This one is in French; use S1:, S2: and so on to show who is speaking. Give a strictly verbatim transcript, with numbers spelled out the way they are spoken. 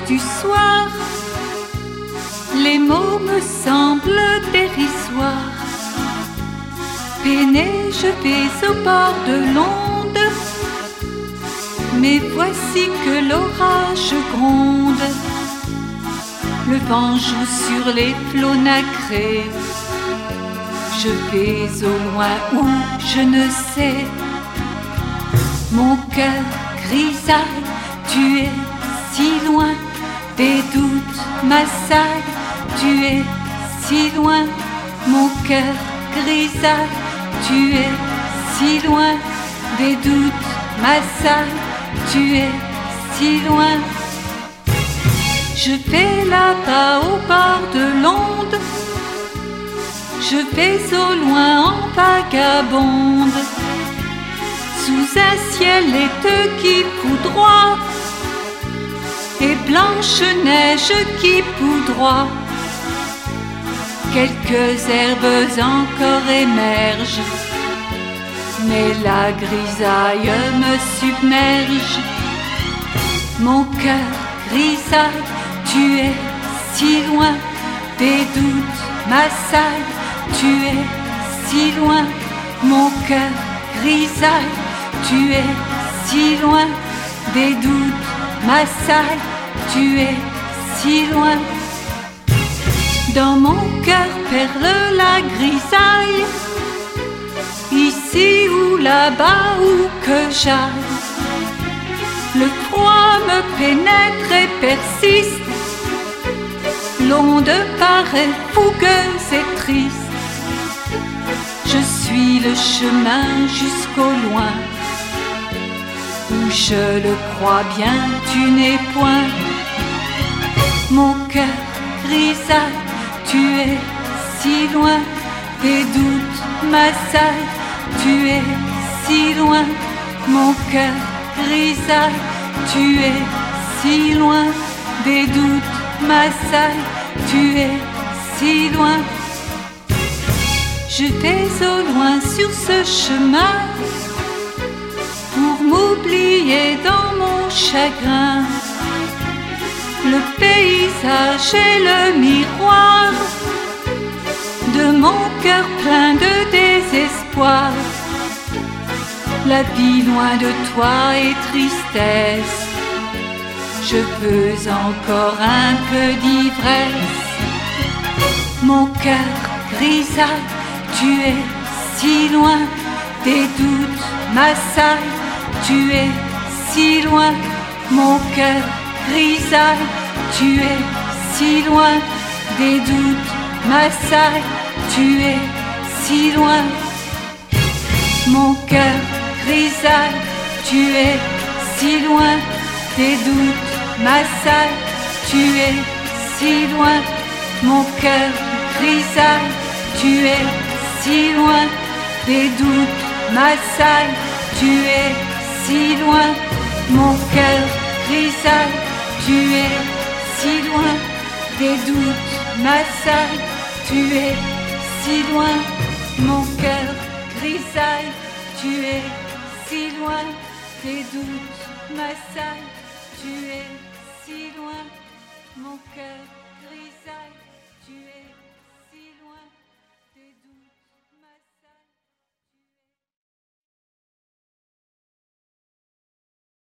S1: du soir, les mots me semblent dérisoires. Peiné, je vais au bord de l'onde, mais voici que l'orage gronde. Le vent joue sur les flots nacrés. Je vais au loin où je ne sais. Mon cœur grisaille, tu es si loin. Des doutes m'assaillent, tu es si loin. Mon cœur grisaille, tu es si loin. Des doutes m'assaillent, tu es si loin. Je vais là-bas au bord de l'onde, je vais au loin en vagabonde, sous un ciel laiteux qui poudroie et blanche neige qui poudroie. Quelques herbes encore émergent, mais la grisaille me submerge. Mon cœur grisaille, tu es si loin. Des doutes m'assaillent, tu es si loin. Mon cœur grisaille, tu es si loin. Des doutes m'assaillent, tu es si loin. Dans mon cœur perle la grisaille, ici ou là-bas où que j'aille. Le froid me pénètre et persiste, l'onde paraît fougueuse et triste. Je suis le chemin jusqu'au loin, où je le crois bien tu n'es point. Mon cœur grisaille, tu es si loin. Des doutes m'assaillent, tu es si loin. Mon cœur grisaille, tu es si loin. Des doutes m'assaillent, tu es si loin. Je vais au loin sur ce chemin pour m'oublier dans mon chagrin. Le paysage est le miroir de mon cœur plein de désespoir. La vie loin de toi est tristesse. Je veux encore un peu d'ivresse. Mon cœur grisaille, tu es si loin. Des doutes m'assaillent, tu es si loin. Mon cœur grisaille, tu es si loin. Des doutes m'assaillent, tu es si loin. Mon cœur grisaille, tu es si loin. Des doutes m'assaillent, tu es si loin. Mon cœur grisaille, tu es si loin. Des doutes m'assaillent, tu es si loin. Mon cœur grisaille, tu es si loin. Des doutes m'assaillent, tu es si loin. Mon cœur grisaille, tu es si loin. Des doutes m'assaillent, tu es si loin. Mon cœur